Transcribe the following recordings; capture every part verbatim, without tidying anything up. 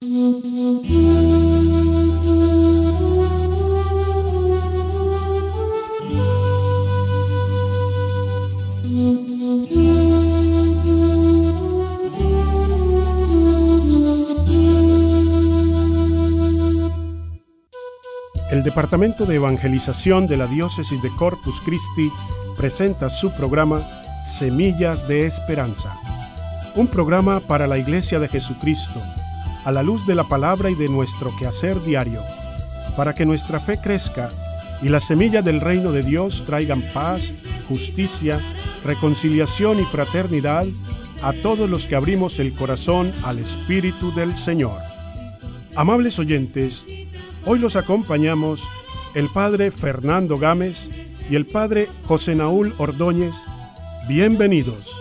El Departamento de Evangelización de la Diócesis de Corpus Christi presenta su programa Semillas de Esperanza, un programa para la Iglesia de Jesucristo, a la luz de la palabra y de nuestro quehacer diario, para que nuestra fe crezca y las semillas del reino de Dios traigan paz, justicia, reconciliación y fraternidad a todos los que abrimos el corazón al Espíritu del Señor. Amables oyentes, hoy los acompañamos el Padre Fernando Gámez y el Padre José Naúl Ordóñez. Bienvenidos.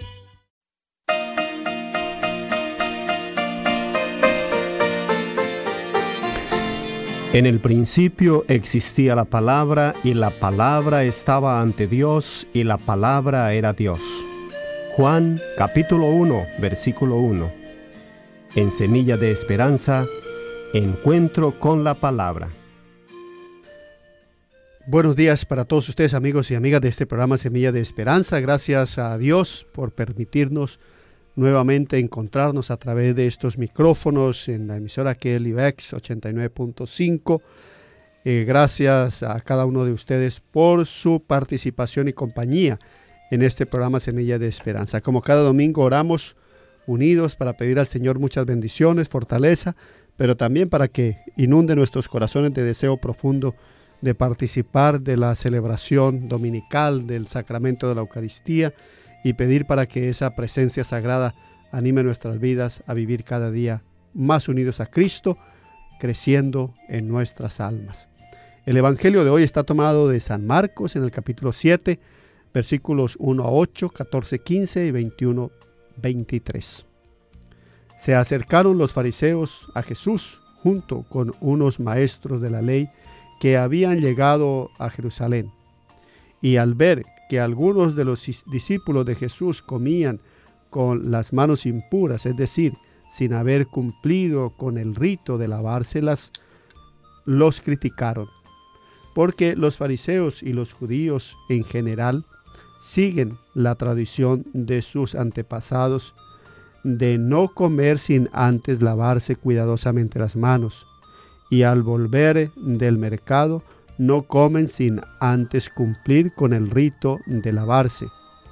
En el principio existía la palabra, y la palabra estaba ante Dios, y la palabra era Dios. Juan capítulo uno, versículo uno. En Semilla de Esperanza, encuentro con la palabra. Buenos días para todos ustedes, amigos y amigas de este programa Semilla de Esperanza. Gracias a Dios por permitirnos nuevamente encontrarnos a través de estos micrófonos en la emisora K L U X ochenta y nueve punto cinco. Eh, gracias a cada uno de ustedes por su participación y compañía en este programa Semilla de Esperanza. Como cada domingo oramos unidos para pedir al Señor muchas bendiciones, fortaleza, pero también para que inunde nuestros corazones de deseo profundo de participar de la celebración dominical del sacramento de la Eucaristía y pedir para que esa presencia sagrada anime nuestras vidas a vivir cada día más unidos a Cristo, creciendo en nuestras almas. El Evangelio de hoy está tomado de San Marcos en el capítulo siete, versículos uno a ocho, catorce, quince y veintiuno, veintitrés. Se acercaron los fariseos a Jesús junto con unos maestros de la ley que habían llegado a Jerusalén. Y al ver que algunos de los discípulos de Jesús comían con las manos impuras, es decir, sin haber cumplido con el rito de lavárselas, los criticaron. Porque los fariseos y los judíos en general siguen la tradición de sus antepasados de no comer sin antes lavarse cuidadosamente las manos, y al volver del mercado no comen sin antes cumplir con el rito de lavarse.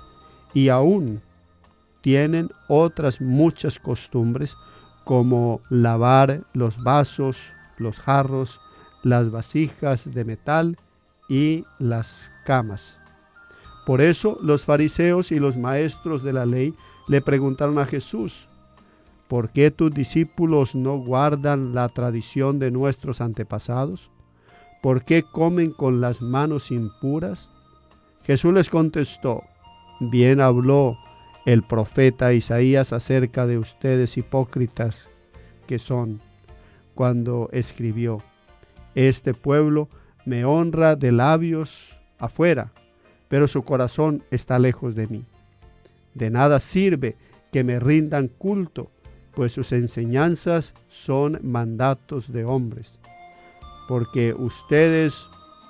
Y aún tienen otras muchas costumbres, como lavar los vasos, los jarros, las vasijas de metal y las camas. Por eso los fariseos y los maestros de la ley le preguntaron a Jesús: ¿por qué tus discípulos no guardan la tradición de nuestros antepasados? ¿Por qué comen con las manos impuras? Jesús les contestó: bien habló el profeta Isaías acerca de ustedes hipócritas que son, cuando escribió: este pueblo me honra de labios afuera, pero su corazón está lejos de mí. De nada sirve que me rindan culto, pues sus enseñanzas son mandatos de hombres. Porque ustedes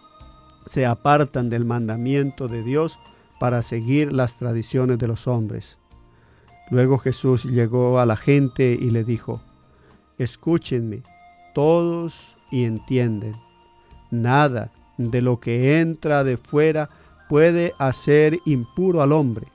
se apartan del mandamiento de Dios para seguir las tradiciones de los hombres. Luego Jesús llegó a la gente y le dijo: escúchenme todos y entienden. Nada de lo que entra de fuera puede hacer impuro al hombre.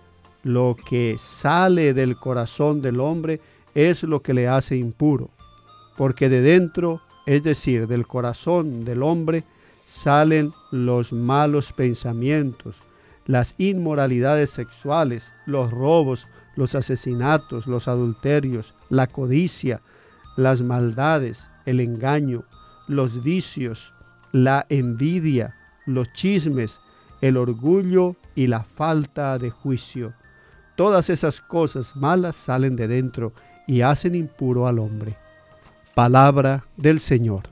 Lo que sale del corazón del hombre es lo que le hace impuro, porque de dentro, es decir, del corazón del hombre, salen los malos pensamientos, las inmoralidades sexuales, los robos, los asesinatos, los adulterios, la codicia, las maldades, el engaño, los vicios, la envidia, los chismes, el orgullo y la falta de juicio. Todas esas cosas malas salen de dentro y hacen impuro al hombre. Palabra del Señor.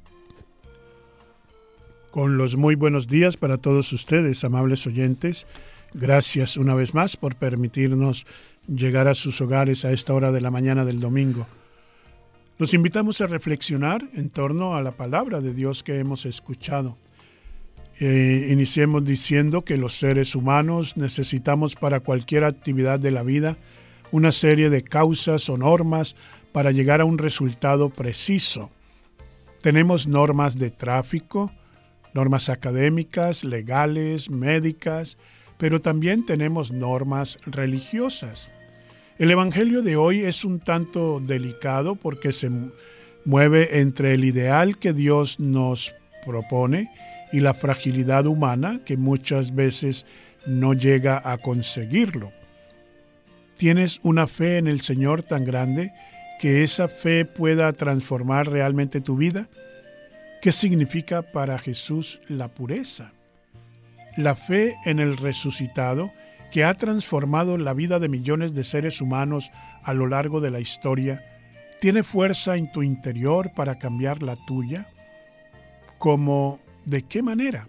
Con los muy buenos días para todos ustedes, amables oyentes. Gracias una vez más por permitirnos llegar a sus hogares a esta hora de la mañana del domingo. Los invitamos a reflexionar en torno a la palabra de Dios que hemos escuchado. Eh, iniciemos diciendo que los seres humanos necesitamos para cualquier actividad de la vida una serie de causas o normas para llegar a un resultado preciso. Tenemos normas de tráfico, normas académicas, legales, médicas, pero también tenemos normas religiosas. El Evangelio de hoy es un tanto delicado porque se mueve entre el ideal que Dios nos propone y la fragilidad humana que muchas veces no llega a conseguirlo. ¿Tienes una fe en el Señor tan grande que esa fe pueda transformar realmente tu vida? ¿Qué significa para Jesús la pureza? La fe en el resucitado que ha transformado la vida de millones de seres humanos a lo largo de la historia, ¿tiene fuerza en tu interior para cambiar la tuya? ¿Cómo? ¿De qué manera?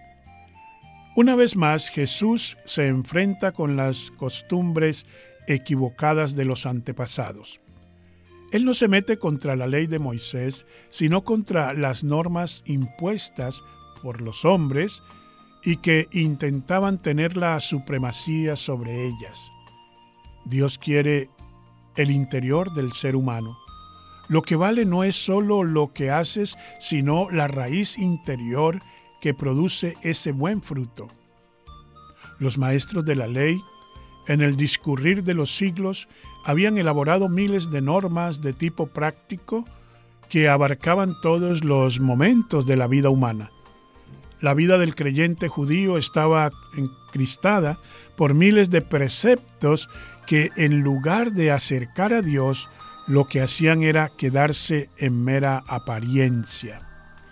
Una vez más, Jesús se enfrenta con las costumbres equivocadas de los antepasados. Él no se mete contra la ley de Moisés, sino contra las normas impuestas por los hombres y que intentaban tener la supremacía sobre ellas. Dios quiere el interior del ser humano. Lo que vale no es solo lo que haces, sino la raíz interior que produce ese buen fruto. Los maestros de la ley, en el discurrir de los siglos, habían elaborado miles de normas de tipo práctico que abarcaban todos los momentos de la vida humana. La vida del creyente judío estaba encristada por miles de preceptos que, en lugar de acercar a Dios, lo que hacían era quedarse en mera apariencia.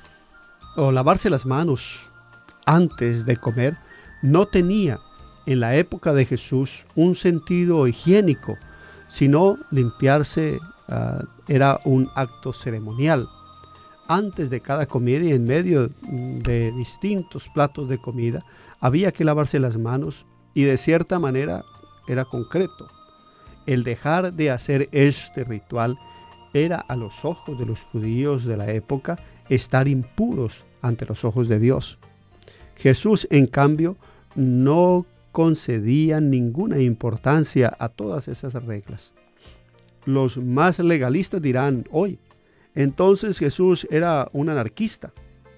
O lavarse las manos antes de comer no tenía en la época de Jesús un sentido higiénico, sino limpiarse uh, era un acto ceremonial. Antes de cada comida y en medio de distintos platos de comida, había que lavarse las manos y de cierta manera era concreto. El dejar de hacer este ritual era a los ojos de los judíos de la época estar impuros ante los ojos de Dios. Jesús, en cambio, no concedía ninguna importancia a todas esas reglas. Los más legalistas dirán hoy, entonces Jesús era un anarquista.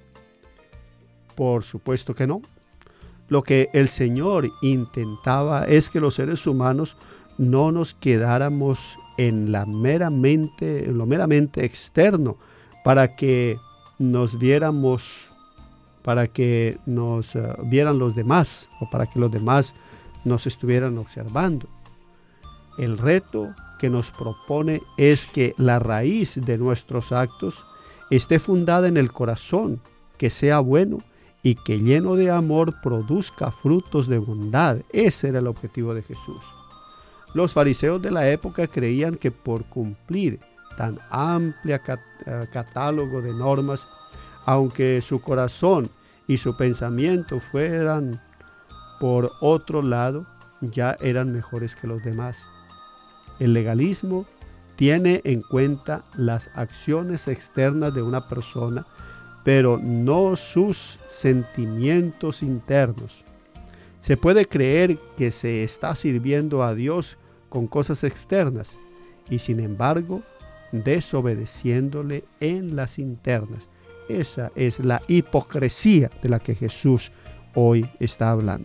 Por supuesto que no. Lo que el Señor intentaba es que los seres humanos no nos quedáramos en, la meramente, en lo meramente externo para que nos viéramos, para que nos uh, vieran los demás o para que los demás nos estuvieran observando. El reto que nos propone es que la raíz de nuestros actos esté fundada en el corazón, que sea bueno y que lleno de amor produzca frutos de bondad. Ese era el objetivo de Jesús. Los fariseos de la época creían que por cumplir tan amplia cat- catálogo de normas, aunque su corazón y su pensamiento fueran por otro lado, ya eran mejores que los demás. El legalismo tiene en cuenta las acciones externas de una persona, pero no sus sentimientos internos. Se puede creer que se está sirviendo a Dios con cosas externas y, sin embargo, desobedeciéndole en las internas. Esa es la hipocresía de la que Jesús hoy está hablando.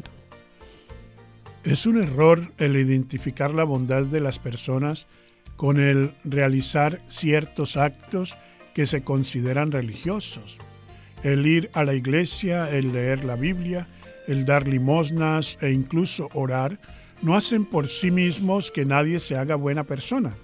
Es un error el identificar la bondad de las personas con el realizar ciertos actos que se consideran religiosos. El ir a la iglesia, el leer la Biblia, el dar limosnas e incluso orar, no hacen por sí mismos que nadie se haga buena persona.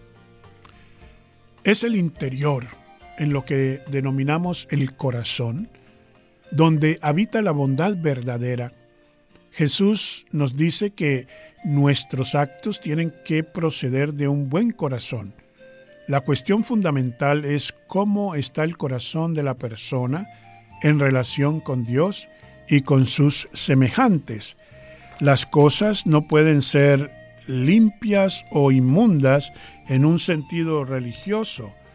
Es el interior, en lo que denominamos el corazón, donde habita la bondad verdadera. Jesús nos dice que nuestros actos tienen que proceder de un buen corazón. La cuestión fundamental es cómo está el corazón de la persona en relación con Dios y con sus semejantes. Las cosas no pueden ser limpias o inmundas en un sentido religioso,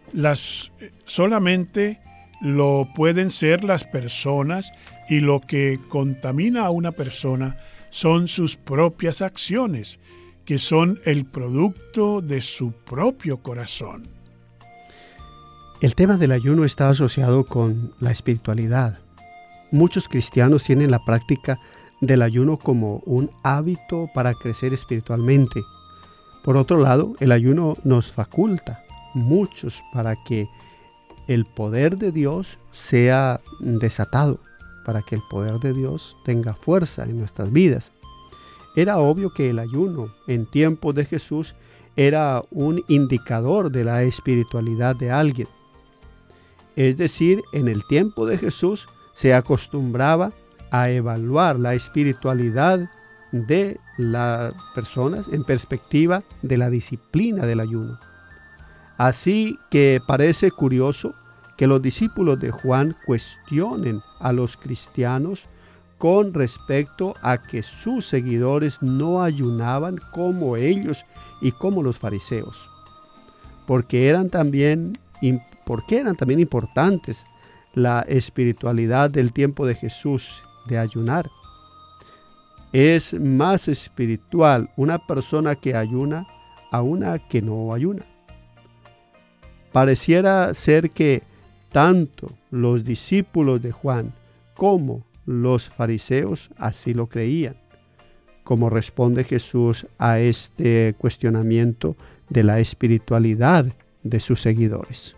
las solamente lo pueden ser las personas, y lo que contamina a una persona son sus propias acciones, que son el producto de su propio corazón. El tema del ayuno está asociado con la espiritualidad. Muchos cristianos tienen la práctica del ayuno como un hábito para crecer espiritualmente. Por otro lado, el ayuno nos faculta muchos para que el poder de Dios sea desatado, para que el poder de Dios tenga fuerza en nuestras vidas. Era obvio que el ayuno en tiempos de Jesús era un indicador de la espiritualidad de alguien. Es decir, en el tiempo de Jesús se acostumbraba a evaluar la espiritualidad de las personas en perspectiva de la disciplina del ayuno. Así que parece curioso que los discípulos de Juan cuestionen a los cristianos con respecto a que sus seguidores no ayunaban como ellos y como los fariseos, porque eran también, porque eran también importantes la espiritualidad del tiempo de Jesús de ayunar. Es más espiritual una persona que ayuna a una que no ayuna. Pareciera ser que tanto los discípulos de Juan como los fariseos así lo creían. ¿Cómo responde Jesús a este cuestionamiento de la espiritualidad de sus seguidores?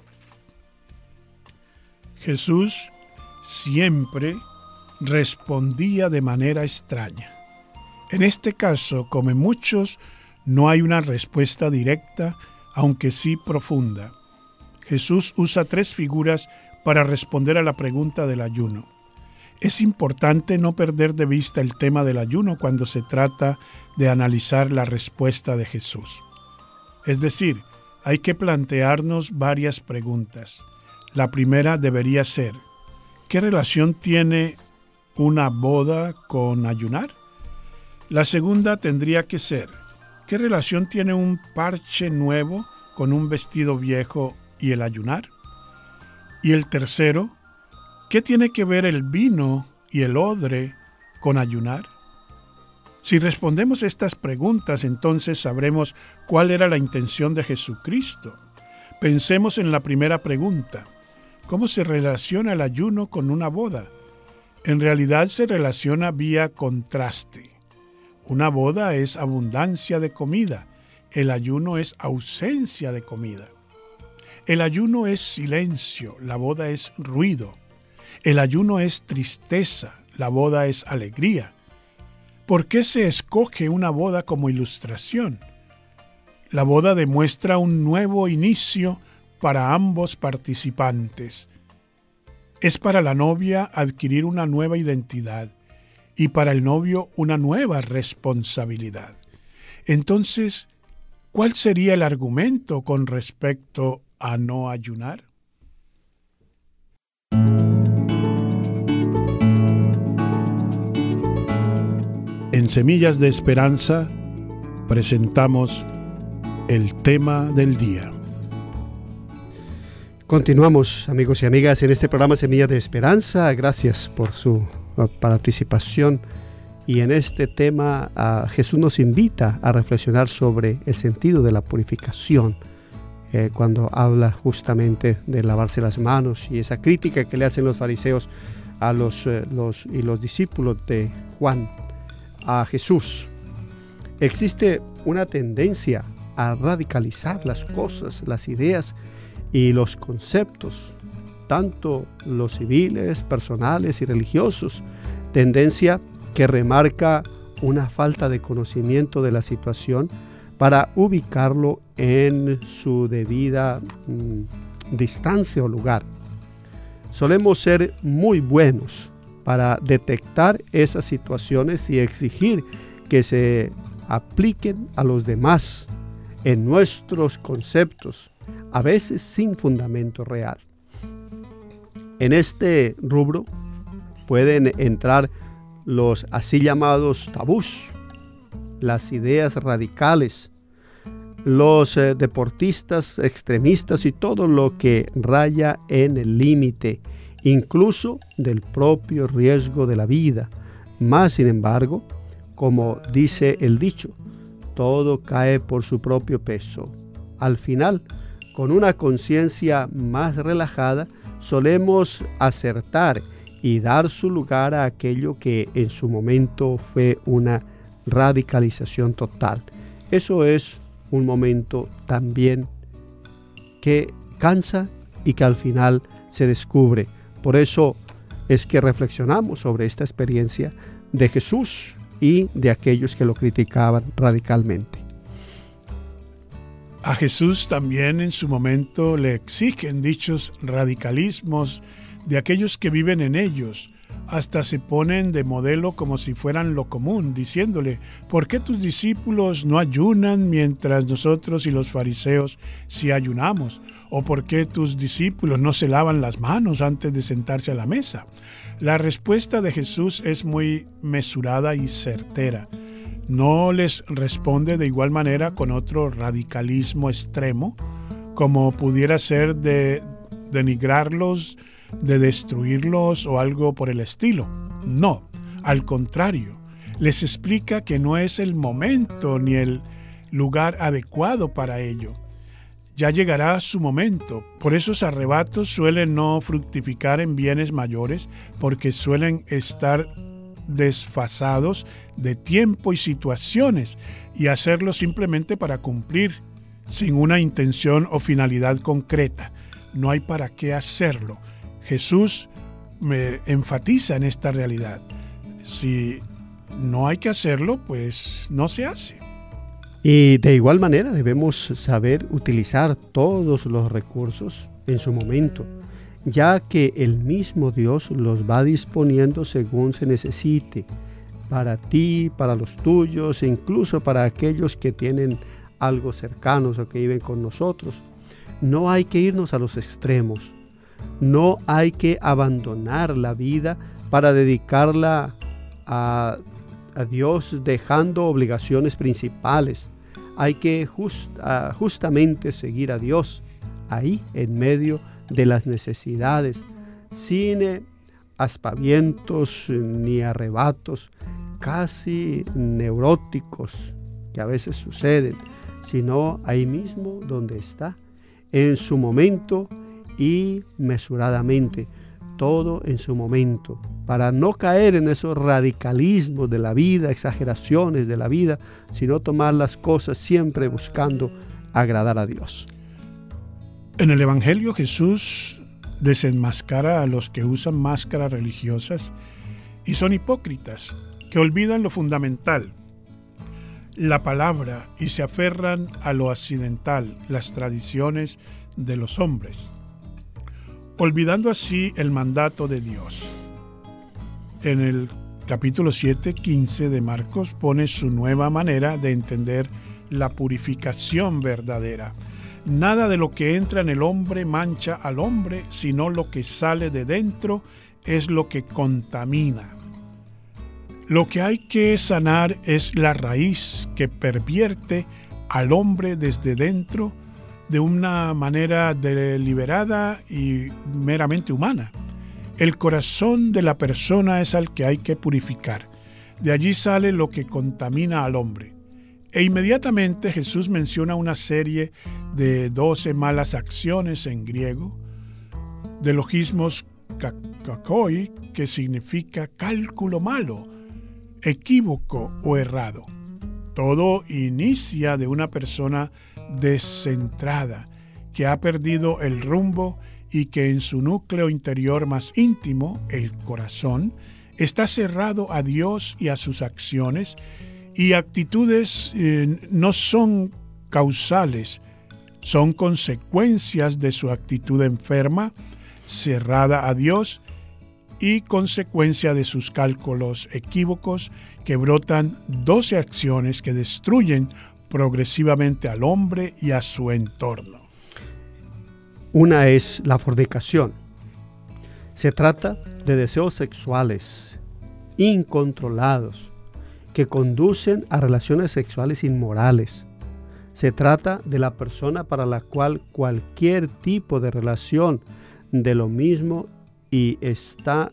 Jesús siempre respondía de manera extraña. En este caso, como en muchos, no hay una respuesta directa, aunque sí profunda. Jesús usa tres figuras para responder a la pregunta del ayuno. Es importante no perder de vista el tema del ayuno cuando se trata de analizar la respuesta de Jesús. Es decir, hay que plantearnos varias preguntas. La primera debería ser, ¿qué relación tiene una boda con ayunar? La segunda tendría que ser, ¿qué relación tiene un parche nuevo con un vestido viejo y el ayunar? Y el tercero, ¿qué tiene que ver el vino y el odre con ayunar? Si respondemos estas preguntas, entonces sabremos cuál era la intención de Jesucristo. Pensemos en la primera pregunta. ¿Cómo se relaciona el ayuno con una boda? En realidad se relaciona vía contraste. Una boda es abundancia de comida. El ayuno es ausencia de comida. El ayuno es silencio. La boda es ruido. El ayuno es tristeza. La boda es alegría. ¿Por qué se escoge una boda como ilustración? La boda demuestra un nuevo inicio para ambos participantes. Es para la novia adquirir una nueva identidad y para el novio una nueva responsabilidad. Entonces, ¿cuál sería el argumento con respecto a no ayunar? En Semillas de Esperanza presentamos el tema del día. Continuamos, amigos y amigas, en este programa Semillas de Esperanza. Gracias por su participación. Y en este tema uh, Jesús nos invita a reflexionar sobre el sentido de la purificación, eh, cuando habla justamente de lavarse las manos y esa crítica que le hacen los fariseos a los, eh, los, y los discípulos de Juan a Jesús. Existe una tendencia a radicalizar las cosas, las ideas y los conceptos, tanto los civiles, personales y religiosos, tendencia que remarca una falta de conocimiento de la situación para ubicarlo en su debida mmm, distancia o lugar. Solemos ser muy buenos para detectar esas situaciones y exigir que se apliquen a los demás en nuestros conceptos, a veces sin fundamento real. En este rubro pueden entrar los así llamados tabús, las ideas radicales, los eh, deportistas extremistas y todo lo que raya en el límite, incluso del propio riesgo de la vida. Mas, sin embargo, como dice el dicho, todo cae por su propio peso. Al final, con una conciencia más relajada, solemos acertar y dar su lugar a aquello que en su momento fue una radicalización total. Eso es un momento también que cansa y que al final se descubre. Por eso es que reflexionamos sobre esta experiencia de Jesús y de aquellos que lo criticaban radicalmente. A Jesús también en su momento le exigen dichos radicalismos de aquellos que viven en ellos. Hasta se ponen de modelo como si fueran lo común, diciéndole: ¿por qué tus discípulos no ayunan mientras nosotros y los fariseos sí ayunamos? ¿O por qué tus discípulos no se lavan las manos antes de sentarse a la mesa? La respuesta de Jesús es muy mesurada y certera. No les responde de igual manera con otro radicalismo extremo, como pudiera ser de denigrarlos, de destruirlos o algo por el estilo. No, al contrario, les explica que no es el momento ni el lugar adecuado para ello. Ya llegará su momento. Por esos arrebatos suelen no fructificar en bienes mayores, porque suelen estar desfasados de tiempo y situaciones, y hacerlo simplemente para cumplir, sin una intención o finalidad concreta. No hay para qué hacerlo. Jesús me enfatiza en esta realidad. Si no hay que hacerlo, pues no se hace. Y de igual manera debemos saber utilizar todos los recursos en su momento, ya que el mismo Dios los va disponiendo según se necesite, para ti, para los tuyos, e incluso para aquellos que tienen algo cercanos o que viven con nosotros. No hay que irnos a los extremos. No hay que abandonar la vida para dedicarla a, a Dios, dejando obligaciones principales. Hay que just, uh, justamente seguir a Dios ahí en medio de las necesidades, sin eh, aspavientos ni arrebatos casi neuróticos que a veces suceden, sino ahí mismo donde está, en su momento y mesuradamente, todo en su momento, para no caer en esos radicalismos de la vida, exageraciones de la vida, sino tomar las cosas siempre buscando agradar a Dios. En el Evangelio Jesús desenmascara a los que usan máscaras religiosas y son hipócritas, que olvidan lo fundamental, la palabra, y se aferran a lo accidental, las tradiciones de los hombres, olvidando así el mandato de Dios. En el capítulo siete, quince de Marcos pone su nueva manera de entender la purificación verdadera. Nada de lo que entra en el hombre mancha al hombre, sino lo que sale de dentro es lo que contamina. Lo que hay que sanar es la raíz que pervierte al hombre desde dentro de una manera deliberada y meramente humana. El corazón de la persona es al que hay que purificar. De allí sale lo que contamina al hombre. E inmediatamente Jesús menciona una serie de doce malas acciones en griego, de logismos kakoi, que significa cálculo malo, equívoco o errado. Todo inicia de una persona descentrada, que ha perdido el rumbo y que en su núcleo interior más íntimo, el corazón, está cerrado a Dios y a sus acciones, y actitudes eh, no son causales, son consecuencias de su actitud enferma, cerrada a Dios, y consecuencia de sus cálculos equívocos, que brotan doce acciones que destruyen progresivamente al hombre y a su entorno. Una es la fornicación. Se trata de deseos sexuales incontrolados que conducen a relaciones sexuales inmorales. Se trata de la persona para la cual cualquier tipo de relación de lo mismo y está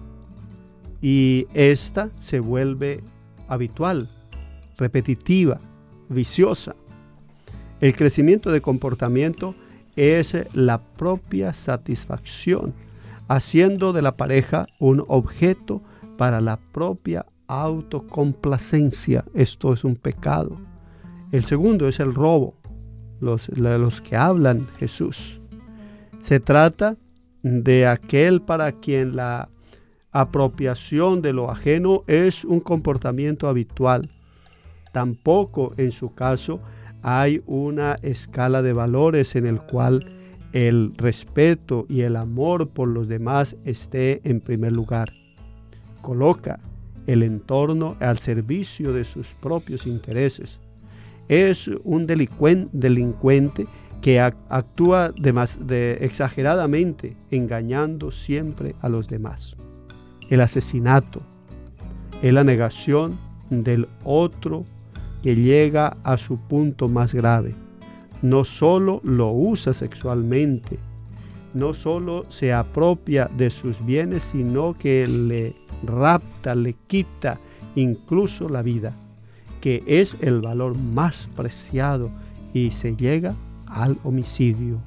y esta se vuelve habitual, repetitiva, viciosa. El crecimiento de comportamiento es la propia satisfacción, haciendo de la pareja un objeto para la propia autocomplacencia. Esto es un pecado. El segundo es el robo, los, los que hablan Jesús. Se trata de aquel para quien la apropiación de lo ajeno es un comportamiento habitual. Tampoco en su caso hay una escala de valores en el cual el respeto y el amor por los demás esté en primer lugar. Coloca el entorno al servicio de sus propios intereses. Es un delincuente, delincuente que actúa de más, de, exageradamente, engañando siempre a los demás. El asesinato es la negación del otro que llega a su punto más grave. No solo lo usa sexualmente, no solo se apropia de sus bienes, sino que le rapta, le quita incluso la vida, que es el valor más preciado, y se llega al homicidio.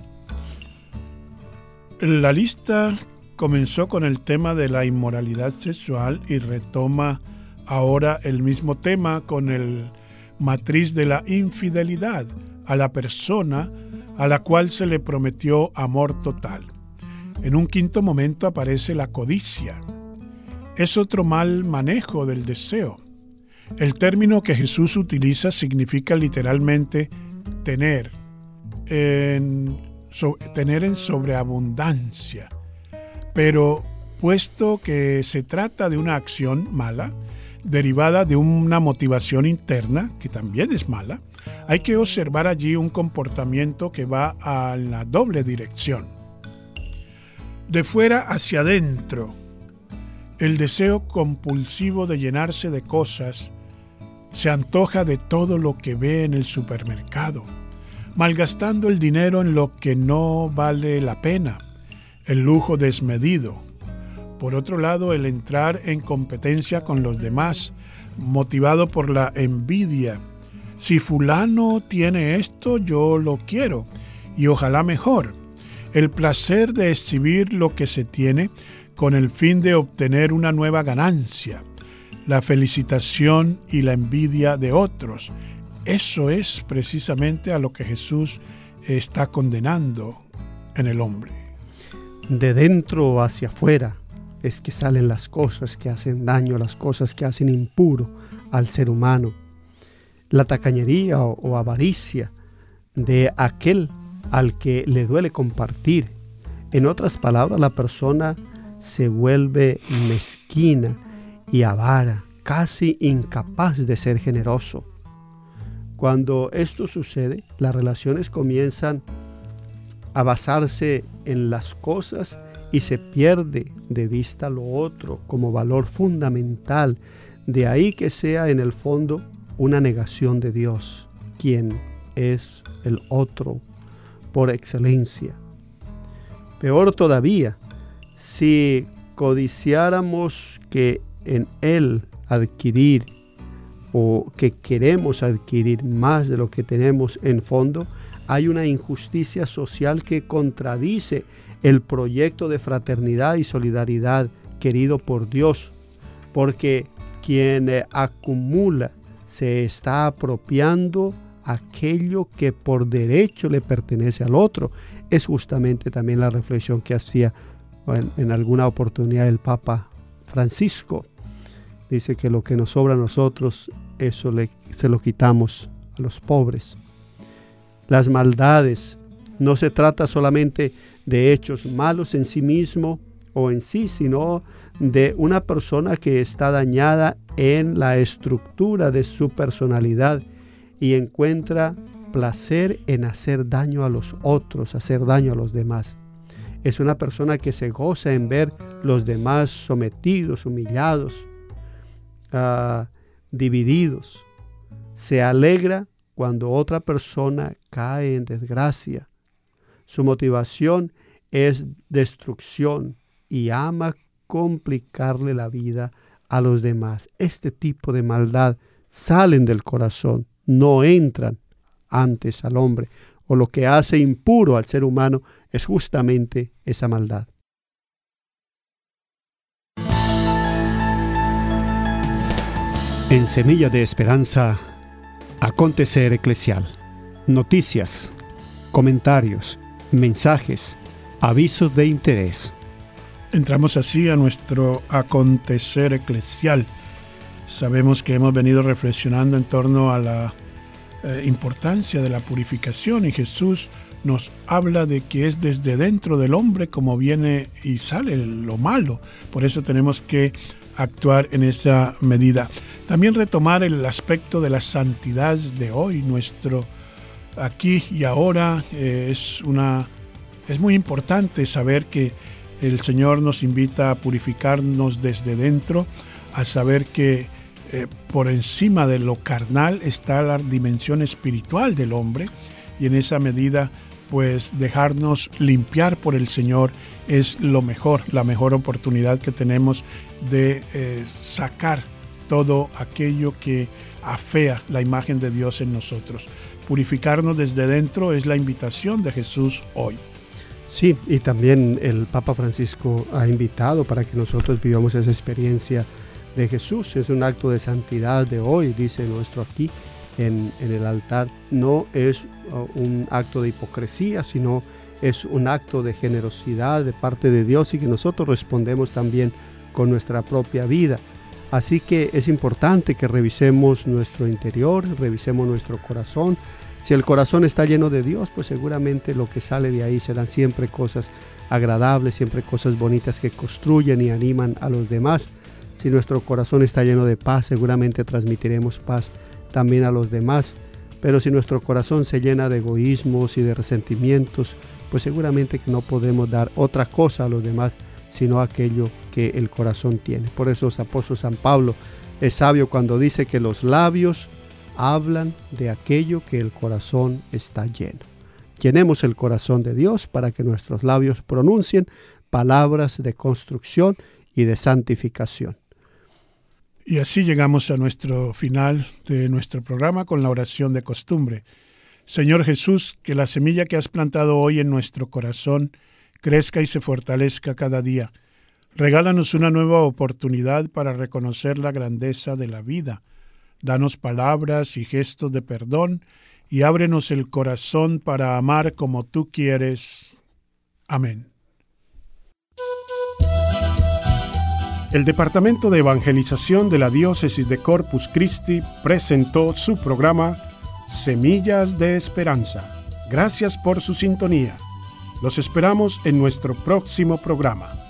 La lista comenzó con el tema de la inmoralidad sexual y retoma ahora el mismo tema con el matriz de la infidelidad a la persona a la cual se le prometió amor total. En un quinto momento aparece la codicia. Es otro mal manejo del deseo. El término que Jesús utiliza significa literalmente tener en, so, tener en sobreabundancia. Pero puesto que se trata de una acción mala, derivada de una motivación interna, que también es mala, hay que observar allí un comportamiento que va a la doble dirección. De fuera hacia adentro, el deseo compulsivo de llenarse de cosas se antoja de todo lo que ve en el supermercado, malgastando el dinero en lo que no vale la pena, el lujo desmedido. Por otro lado, el entrar en competencia con los demás, motivado por la envidia. Si fulano tiene esto, yo lo quiero, y ojalá mejor. El placer de exhibir lo que se tiene con el fin de obtener una nueva ganancia. La felicitación y la envidia de otros. Eso es precisamente a lo que Jesús está condenando en el hombre. De dentro hacia afuera es que salen las cosas que hacen daño, las cosas que hacen impuro al ser humano. La tacañería o, o avaricia de aquel al que le duele compartir. En otras palabras, la persona se vuelve mezquina y avara, casi incapaz de ser generoso. Cuando esto sucede, las relaciones comienzan a basarse en las cosas y se pierde de vista lo otro como valor fundamental. De ahí que sea en el fondo una negación de Dios, quien es el otro por excelencia. Peor todavía, si codiciáramos que en Él adquirir o que queremos adquirir más de lo que tenemos en fondo, hay una injusticia social que contradice el proyecto de fraternidad y solidaridad querido por Dios, porque quien acumula se está apropiando aquello que por derecho le pertenece al otro. Es justamente también la reflexión que hacía en, en alguna oportunidad el Papa Francisco. Dice que lo que nos sobra a nosotros, eso le, se lo quitamos a los pobres. Las maldades, no se trata solamente de hechos malos en sí mismo o en sí, sino de una persona que está dañada en la estructura de su personalidad y encuentra placer en hacer daño a los otros, hacer daño a los demás. Es una persona que se goza en ver los demás sometidos, humillados, uh, divididos. Se alegra cuando otra persona cae en desgracia, su motivación es destrucción y ama complicarle la vida a los demás. Este tipo de maldad salen del corazón, no entran antes al hombre, o lo que hace impuro al ser humano es justamente esa maldad. En Semilla de Esperanza, acontecer eclesial, noticias, comentarios, mensajes, avisos de interés. Entramos así a nuestro acontecer eclesial. Sabemos que hemos venido reflexionando en torno a la eh, importancia de la purificación, y Jesús nos habla de que es desde dentro del hombre como viene y sale lo malo. Por eso tenemos que actuar en esa medida. También retomar el aspecto de la santidad de hoy. Nuestro aquí y ahora eh, es una es muy importante saber que el Señor nos invita a purificarnos desde dentro, a saber que eh, por encima de lo carnal está la dimensión espiritual del hombre, y en esa medida pues dejarnos limpiar por el Señor es lo mejor, la mejor oportunidad que tenemos de eh, sacar todo aquello que afea la imagen de Dios en nosotros. Purificarnos desde dentro es la invitación de Jesús hoy. Sí, y también el Papa Francisco ha invitado para que nosotros vivamos esa experiencia de Jesús. Es un acto de santidad de hoy, dice nuestro aquí en, en el altar. No es uh, un acto de hipocresía, sino es un acto de generosidad de parte de Dios, y que nosotros respondemos también con nuestra propia vida. Así que es importante que revisemos nuestro interior, revisemos nuestro corazón. Si el corazón está lleno de Dios, pues seguramente lo que sale de ahí serán siempre cosas agradables, siempre cosas bonitas que construyen y animan a los demás. Si nuestro corazón está lleno de paz, seguramente transmitiremos paz también a los demás. Pero si nuestro corazón se llena de egoísmos y de resentimientos, pues seguramente que no podemos dar otra cosa a los demás, sino aquello que el corazón tiene. Por eso el apóstol San Pablo es sabio cuando dice que los labios hablan de aquello que el corazón está lleno. Llenemos el corazón de Dios para que nuestros labios pronuncien palabras de construcción y de santificación. Y así llegamos a nuestro final de nuestro programa con la oración de costumbre. Señor Jesús, que la semilla que has plantado hoy en nuestro corazón crezca y se fortalezca cada día. Regálanos una nueva oportunidad para reconocer la grandeza de la vida. Danos palabras y gestos de perdón y ábrenos el corazón para amar como tú quieres. Amén. El Departamento de Evangelización de la Diócesis de Corpus Christi presentó su programa Semillas de Esperanza. Gracias por su sintonía. Los esperamos en nuestro próximo programa.